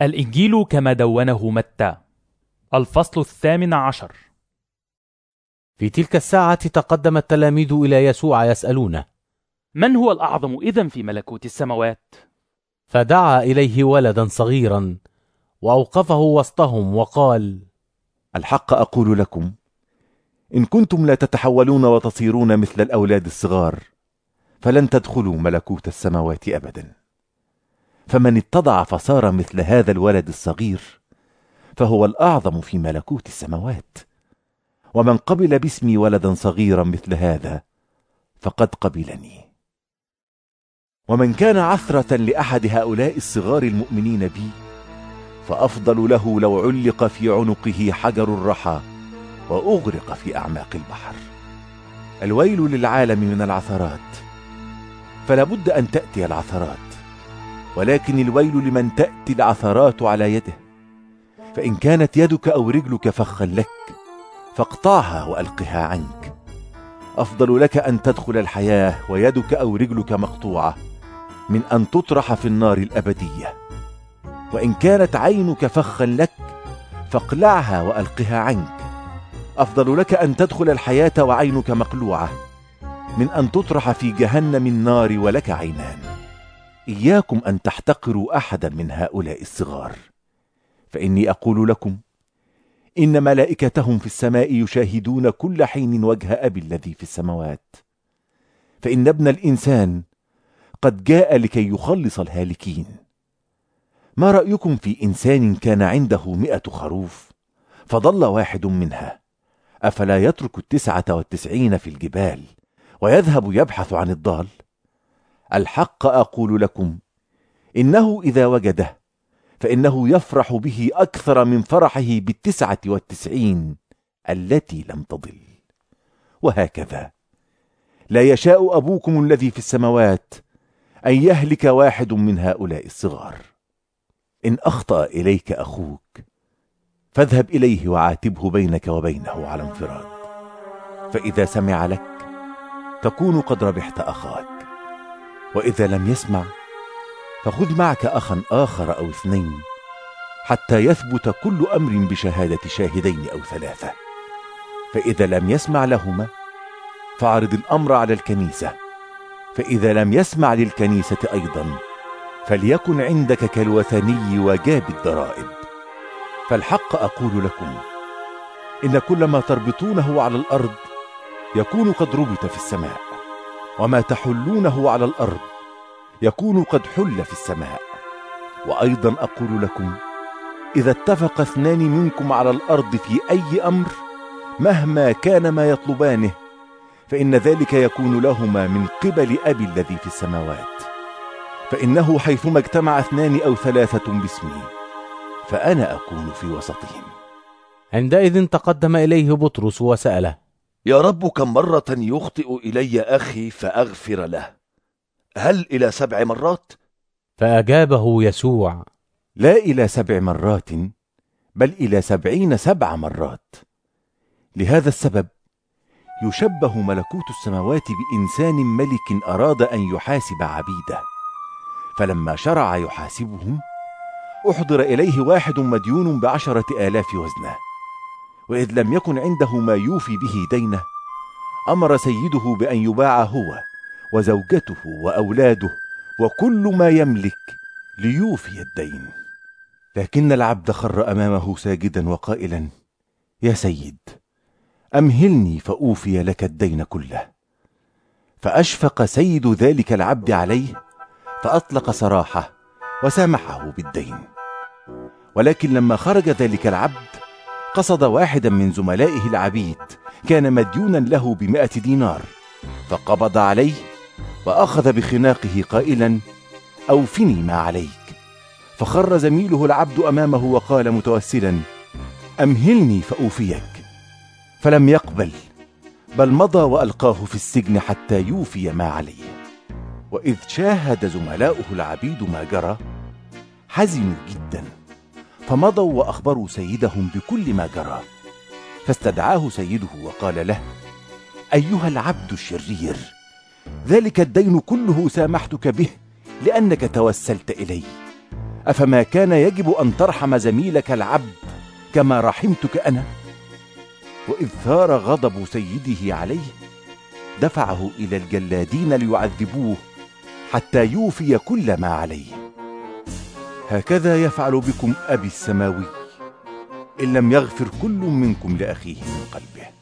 الإنجيل كما دونه متى، الفصل 18. في تلك الساعة تقدم التلاميذ إلى يسوع يسألونه: من هو الأعظم إذن في ملكوت السماوات؟ فدعا إليه ولدا صغيرا وأوقفه وسطهم وقال: الحق أقول لكم، إن كنتم لا تتحولون وتصيرون مثل الأولاد الصغار فلن تدخلوا ملكوت السماوات أبدا. فمن اتضع فصار مثل هذا الولد الصغير فهو الأعظم في ملكوت السماوات. ومن قبل باسمي ولدا صغيرا مثل هذا فقد قبلني. ومن كان عثرة لأحد هؤلاء الصغار المؤمنين بي فأفضل له لو علق في عنقه حجر الرحى وأغرق في أعماق البحر. الويل للعالم من العثرات، فلا بد أن تأتي العثرات، ولكن الويل لمن تأتي العثرات على يده. فإن كانت يدك أو رجلك فخا لك فاقطعها وألقها عنك. أفضل لك أن تدخل الحياة ويدك أو رجلك مقطوعة من أن تطرح في النار الأبدية. وإن كانت عينك فخا لك فاقلعها وألقها عنك. أفضل لك أن تدخل الحياة وعينك مقلوعة من أن تطرح في جهنم النار ولك عينان. إياكم أن تحتقروا أحدا من هؤلاء الصغار، فإني أقول لكم إن ملائكتهم في السماء يشاهدون كل حين وجه أبي الذي في السماوات. فإن ابن الإنسان قد جاء لكي يخلص الهالكين. ما رأيكم في إنسان كان عنده 100 خروف فضل واحد منها، أفلا يترك 99 في الجبال ويذهب يبحث عن الضال؟ الحق أقول لكم إنه إذا وجده فإنه يفرح به أكثر من فرحه 99 التي لم تضل. وهكذا لا يشاء أبوكم الذي في السماوات أن يهلك واحد من هؤلاء الصغار. إن أخطأ إليك أخوك فاذهب إليه وعاتبه بينك وبينه على انفراد. فإذا سمع لك تكون قد ربحت أخاك. وإذا لم يسمع فخذ معك أخا آخر أو 2 حتى يثبت كل أمر بشهادة شاهدين أو 3. فإذا لم يسمع لهما فاعرض الأمر على الكنيسة. فإذا لم يسمع للكنيسة أيضا فليكن عندك كالوثني وجاب الضرائب. فالحق أقول لكم إن كل ما تربطونه على الأرض يكون قد ربط في السماء، وما تحلونه على الأرض يكون قد حل في السماء. وأيضا أقول لكم إذا اتفق 2 منكم على الأرض في أي أمر مهما كان ما يطلبانه فإن ذلك يكون لهما من قبل أبي الذي في السماوات. فإنه حيثما اجتمع 2 أو 3 باسمي فأنا أكون في وسطهم. عندئذ تقدم إليه بطرس وسأله: يا رب، كم مرة يخطئ إلي أخي فأغفر له؟ هل إلى 7 مرات؟ فأجابه يسوع: لا إلى 7 مرات، بل إلى 77 مرات. لهذا السبب يشبه ملكوت السماوات بإنسان ملك أراد أن يحاسب عبيده، فلما شرع يحاسبهم أحضر إليه واحد مديون ب10,000 وزنه. وإذ لم يكن عنده ما يوفي به دينه أمر سيده بأن يباع هو وزوجته وأولاده وكل ما يملك ليوفي الدين. لكن العبد خر أمامه ساجدا وقائلا: يا سيد، أمهلني فأوفي لك الدين كله. فأشفق سيد ذلك العبد عليه فأطلق سراحه وسامحه بالدين. ولكن لما خرج ذلك العبد قصد واحدا من زملائه العبيد كان مديونا له ب100 دينار، فقبض عليه وأخذ بخناقه قائلا: أوفني ما عليك. فخر زميله العبد أمامه وقال متوسلا: أمهلني فأوفيك. فلم يقبل، بل مضى وألقاه في السجن حتى يوفي ما عليه. وإذ شاهد زملاؤه العبيد ما جرى حزنوا جدا، فمضوا وأخبروا سيدهم بكل ما جرى. فاستدعاه سيده وقال له: أيها العبد الشرير، ذلك الدين كله سامحتك به لأنك توسلت إلي. أفما كان يجب أن ترحم زميلك العبد كما رحمتك أنا؟ وإذ ثار غضب سيده عليه دفعه إلى الجلادين ليعذبوه حتى يوفي كل ما عليه. هكذا يفعل بكم أبي السماوي إن لم يغفر كل منكم لأخيه من قلبه.